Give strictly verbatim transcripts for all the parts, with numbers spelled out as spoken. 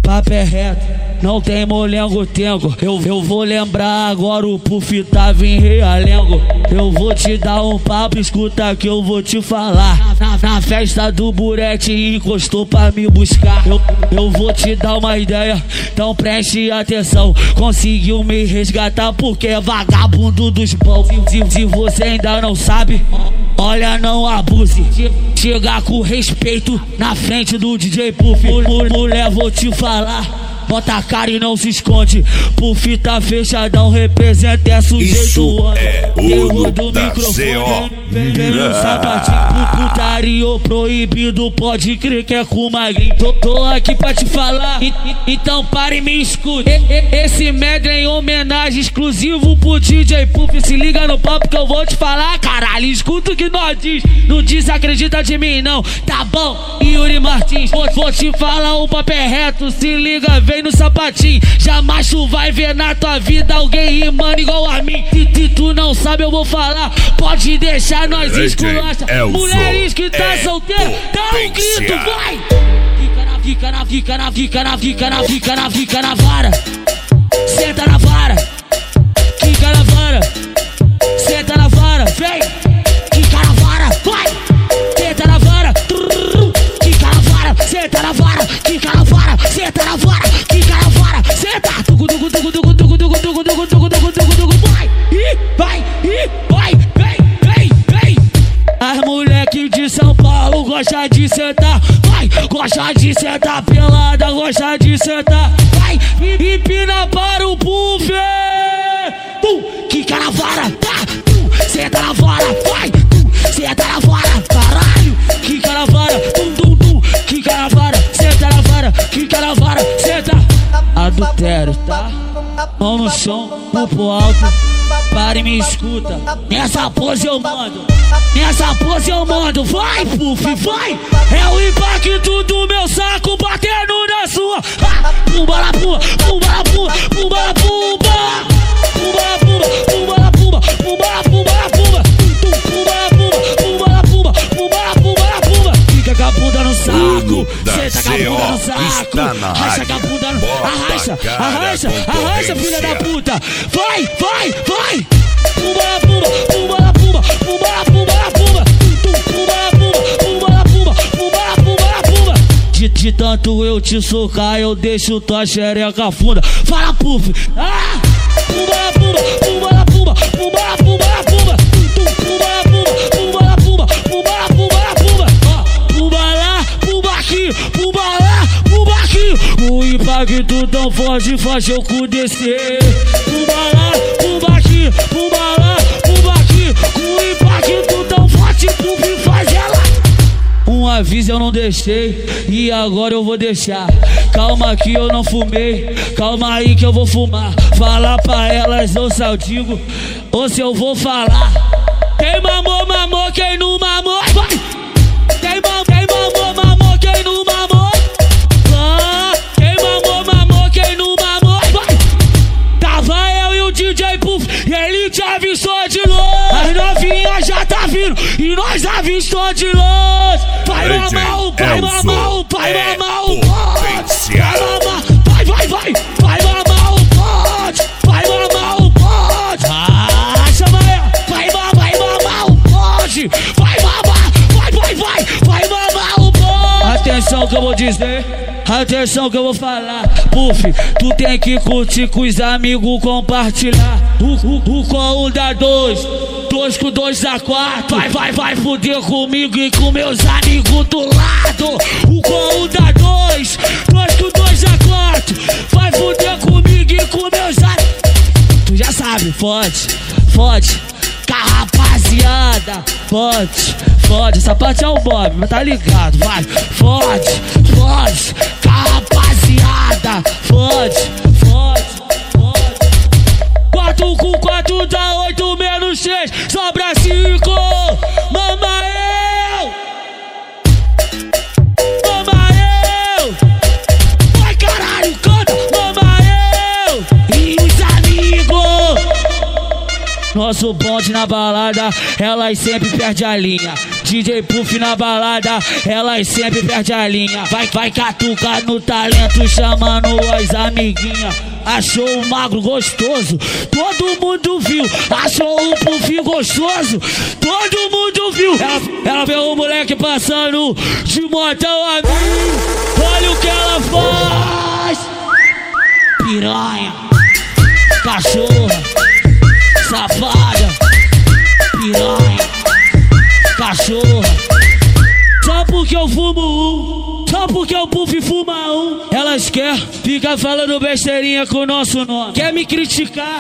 papo é reto, não tem molengo-tengo. Eu, eu vou lembrar agora, o Puff tava em Realengo. Eu vou te dar um papo, escuta que eu vou te falar. Na, na festa do Burete encostou pra me buscar. Eu, eu vou te dar uma ideia, então preste atenção. Conseguiu me resgatar porque é vagabundo dos bons. Se, se você ainda não sabe, olha, não abuse. Chegar com respeito na frente do D J Puff. Mulher, vou te falar, bota a cara e não se esconde. Puff tá fechadão, representa é sujeito. Isso é o do da microfone, C O. vem, vem no sapatinho. Putaria proibido, pode crer que é com magrinho. Tô, tô aqui pra te falar, e, e, então pare e me escute. E, e, esse medley é em homenagem exclusivo pro D J Puff. Se liga no papo que eu vou te falar, caralho. Escuta o que nós diz, não desacredita de mim não, tá bom? Yuri Martins, vou, vou te falar, o papo é reto, se liga, vem no sapatinho. Jamais tu vai ver na tua vida alguém rimando igual a mim. Se, se tu não sabe eu vou falar, pode deixar nós esculacha. Mulheres que tá é solteira, dá um grito, vai! Fica na, fica na, fica na, fica na, fica na, fica na vara. Senta na vara, fica na vara. Senta na vara, vem! Fica na vara, vai! Senta na vara, fica na vara. Senta na vara, fica na vara. Senta na vara, fica na vara. Senta! Tugu, tugu, tugu, tugu, tugu, tugu, tugu, tugu, tugu, tugu, tugu, tugu, vai! Ih, vai, ih, vai, vem, vem, vem! As moleque de São Paulo gosta de sentar, vai! Gosta de sentar pelada, gosta de sentar, vai! E empina para o Puff! Tum, quica na vara, tá! Tum, senta na vara, vai! Tum, senta na vara, caralho! Quica na vara, tum, tum, tum, quica na vara, senta na vara, quica na vara, senta! Adultério, tá? Mão no chão, pulo alto, para e me escuta. Nessa pose eu mando, nessa pose eu mando. Vai, Puff, vai! É o impacto do meu saco batendo na sua. Ah, pumba la pumba, pumba la pumba, pumba la pumba. Pumba la pumba, pumba la pumba, pumba la pumba la pumba. Pumba la pumba, pumba la pumba, pumba la pumba la pumba. Fica com a bunda no saco, senta com a bunda no saco. Arrasta com a bunda no... Arrasta, arrasta, arrasta, filha da puta. Vai, vai, vai! Pumba la pumba, pumba la pumba, pumba la pumba la pumba. Pumba la pumba, pumba la pumba, pumba la pumba la pumba. De, de tanto eu te socar, eu deixo tua xereca funda. Fala, Puff! Ah! Pumba la pumba, pumba la pumba, pumba la pumba la pumba. Pumba la pumba, pumba la pumba, pumba la pumba la pumba. Pumba lá, pumba aqui, pumba lá, pumba aqui. O impacto tão forte faz eu cu descer. Pumba lá, pumba aqui, pumba lá, pumba aqui. O impacto tão forte, Puff faz ela. Um aviso eu não deixei e agora eu vou deixar. Calma que eu não fumei, calma aí que eu vou fumar. Falar pra elas ou se eu digo, ou se eu vou falar. Quem mamou, mamou, quem não mamou, vai! Quem mamou, quem mamou, mamou, quem não mamou, ah, quem mamou, mamou, quem não mamou, vai! Tava eu e o D J Puff e ele te avistou de longe. As novinhas já tá vindo e nós avistou de longe. Vai mamar o, vai mamar o, vai mamar o pote. Vai mamar, vai, vai, vai, vai mamar o pote. Vai mamar o pote. Ah, chama ela, vai mamar, vai mamar o pote. Vai mamar, vai, vai, vai, vai mamar o pote. Atenção que eu vou dizer, atenção que eu vou falar. Puff, tu tem que curtir com os amigos, compartilhar. O, o, o com um dá dois, dois com dois dá quatro. Vai, vai, vai fuder comigo e com meus amigos do lado. O com um dá dois, dois com dois dá quatro. Vai fuder comigo e com meus amigos. Tu já sabe, fode, fode. Com a rapaziada, fode, fode. Essa parte é o Bob, mas tá ligado, vai. Fode, fode. Com a rapaziada, fode, fode. Quatro com quatro dá oito menos seis, sobra cinco. Mama eu, mama eu. Vai caralho, canta, mama eu. E os amigos, nosso bonde na balada, elas sempre perdem a linha. D J Puff na balada, elas sempre perdem a linha. Vai, vai catucar no talento, chamando as amiguinhas. Achou o magro gostoso, todo mundo viu. Achou o Puff gostoso, todo mundo viu. Ela, ela vê o moleque passando de montão a mim. Olha o que ela faz. Piranha, cachorra, safada. Piranha, cachorra. Só porque eu fumo um, só porque o Puff fuma um, elas querem ficar falando besteirinha com o nosso nome. Quer me criticar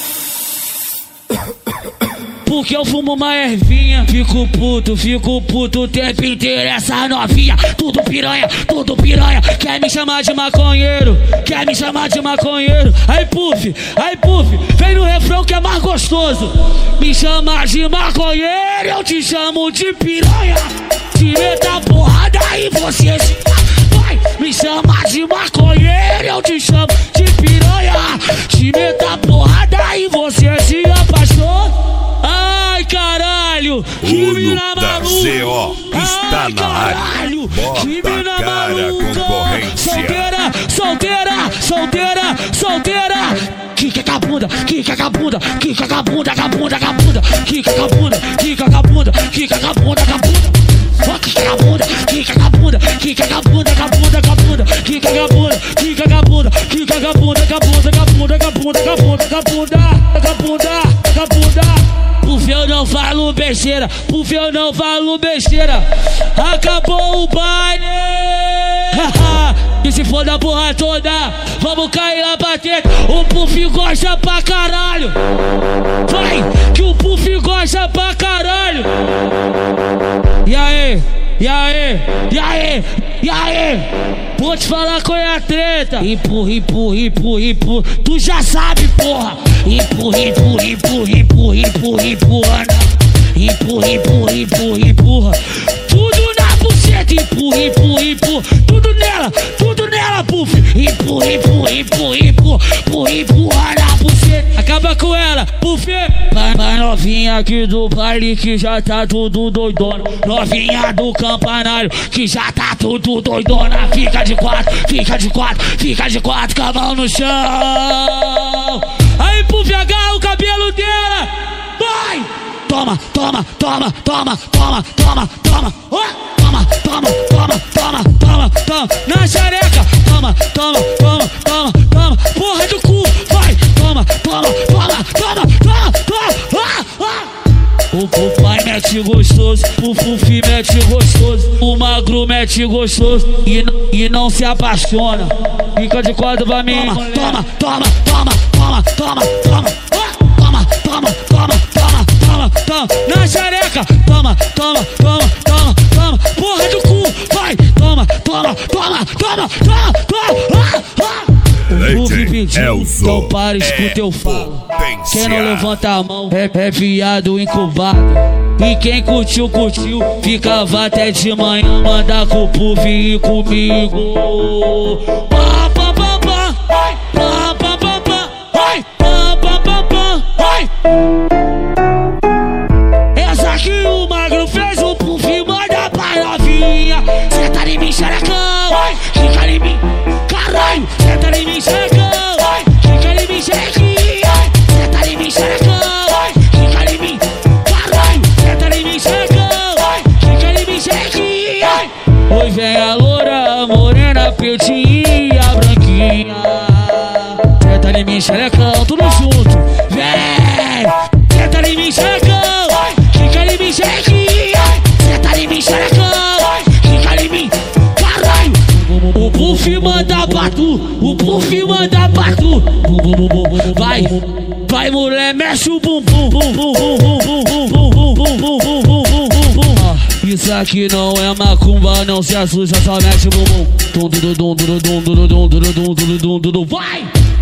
porque eu fumo uma ervinha. Fico puto, fico puto o tempo inteiro. Essa novinha, tudo piranha, tudo piranha. Quer me chamar de maconheiro, quer me chamar de maconheiro. Aí Puff, aí Puff, vem no refrão que é mais gostoso. Me chama de maconheiro, eu te chamo de piranha. Te meta a porrada e você se... Vai, me chama de maconheiro, eu te chamo de piranha. Te meta a porrada e você se apaixona. Ai, caralho, que mina maluca. Está Ai, na área. caralho, Bota que mina cara, maluca. concorrência. Solteira, solteira, solteira, solteira. Kika com a bunda, kika com a bunda, kika com a bunda, com a bunda, com a bunda. Kika com a bunda, kika com a bunda, kika com a bunda, com a bunda. Kika com a bunda, kika com a bunda, kika com a bunda, com a bunda, com a bunda. Kika com a bunda, kika com a bunda, kika com a bunda, com a bunda, com a bunda, com a bunda, com a bunda, com a bunda, com a bunda, com a bunda. Puff, eu não falo besteira, Puff, eu não falo besteira. Acabou o baile. E se for da porra toda, vamos cair lá pra dentro. O Puff gosta pra caralho. Vai, que o Puff gosta pra caralho. E aí, e aí, e aí, e aí? Vou te falar qual é a treta. Empurra, empurra, empurra, empurra. Tu já sabe, porra. Empurra, empurra, empurra, empurra, empurra, empurra. Empurra, empurra, empurra, empurra. Tudo na buceta. Empurra, empurra, empurra. Tudo nela, tudo nela, Puff. Empurra, empurra, empurra, empurra, empurra, empurra na buceta. Acaba com ela, Puff. Vai novinha aqui do baile que já tá tudo doidona. Novinha do campanário que já tá tudo doidona. Fica de quatro, fica de quatro, fica de quatro com a mão no chão. Aí Puff, agarra o cabelo dela. Vai! Toma, toma, toma, toma, toma, toma, toma. Oh! Toma, toma, toma, toma, toma, toma. Na xereca. Toma, toma, toma, toma, toma. Porra do cu. Vai! Toma, toma, toma, toma, toma, toma. Ah, ah. O papai mete gostoso, o Puff mete gostoso, o magro mete gostoso e, e não se apaixona. Fica de quatro pra mim. Toma, toma, toma, toma, toma, toma, toma, toma, toma, toma, toma, toma, toma, na xereca. Toma, toma, toma, toma, toma, porra do cu. Vai, toma, toma, toma, toma, toma, toma, ah. O Puff pediu, então para, escuta eu falo. Quem não levanta a mão é, é viado incubado. E quem curtiu, curtiu. Ficava até de manhã, manda com o Puff e comigo. Pá, pá, pá, pá. Pá, pá, pá, pá. Pá, pá, pá, pá. Essa aqui o magro fez, o Puff manda pra novinha. Senta em mim, xerecão. Fica em mim, caralho. Senta em mim, xerecão. Fica em mim, xerequinha. Senta em mim, xerecão. Fica em mim, caralho. Senta em mim, xerecão. Fica em mim, xerequinha. Oi, vem a loura, a morena, a pretinha, a branquinha. Senta em mim, xerecão, tudo junto. Vem, senta em mim, xerecão. Fica em mim, xerequinha. Senta em mim, xerecão. Fica em mim, caralho. O Puff manda pra tu, o Puff manda pra tu. Vai, vai mulher, mexe o bumbum. Isso aqui não é macumba, não se assusta, só mexe o bumbum. Vai!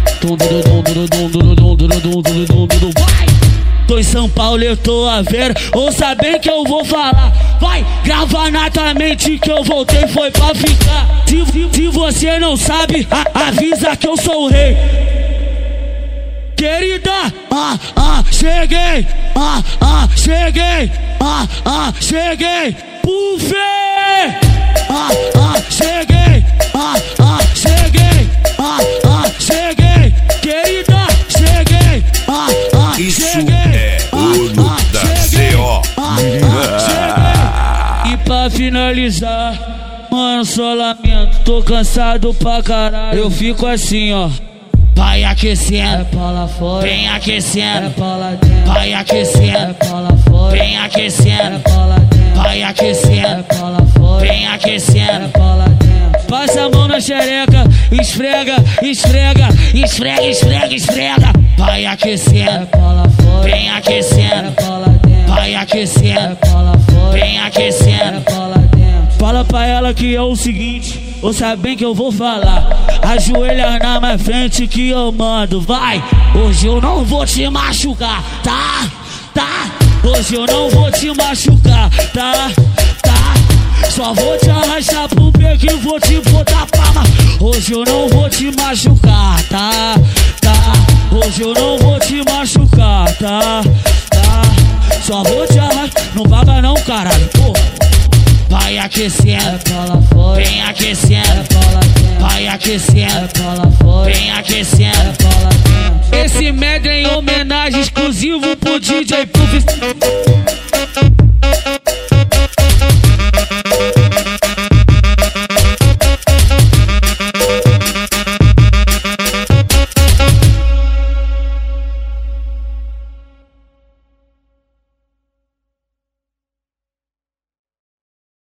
Vai! Tô em São Paulo, eu tô a ver, ouça bem que eu vou falar. Vai, grava na tua mente que eu voltei, foi pra ficar. Se, se, se você não sabe, a, avisa que eu sou o rei. querida. Ah, ah, cheguei. Ah, ah, cheguei. Ah, ah, cheguei. Puff! Ah, ah, cheguei. Ah, ah, cheguei. Ah, ah, cheguei. Querida, cheguei. Ah, ah, Isso cheguei. é Uno ah, da cheguei. C O. Ah, ah, cheguei. E pra finalizar, mano, só lamento, tô cansado pra caralho. Eu fico assim, ó. Vai aquecendo, é pra lá fora. Vem aquecendo, é pra lá dentro. Vai aquecendo, é pra lá fora. Vem aquecendo, é pra lá dentro. Vai aquecendo, é pra lá fora. Vem aquecendo, é pra lá dentro. Passa a mão na xereca, esfrega, esfrega, esfrega, esfrega, esfrega. Vai aquecendo, é pra lá fora. Vem aquecendo, é pra lá dentro. Vai aquecendo, é pra lá fora. Vem aquecendo, é pra lá dentro. Fala pra ela que é o seguinte, ouça bem que eu vou falar. Ajoelha na minha frente que eu mando, vai. Hoje eu não vou te machucar, tá? Tá? Hoje eu não vou te machucar, tá? Tá? Só vou te arrastar pro beco e vou te botar palma. Hoje eu não vou te machucar, tá? Tá? Hoje eu não vou te machucar, tá? Tá? Só vou te arrastar, não paga não, caralho, porra. Vai aquecendo, é pra lá fora. Vem aquecendo, é pra lá dentro. Vai aquecendo, é pra lá fora. Vem aquecendo, é pra lá dentro. Esse medley em homenagem exclusivo pro D J Puff.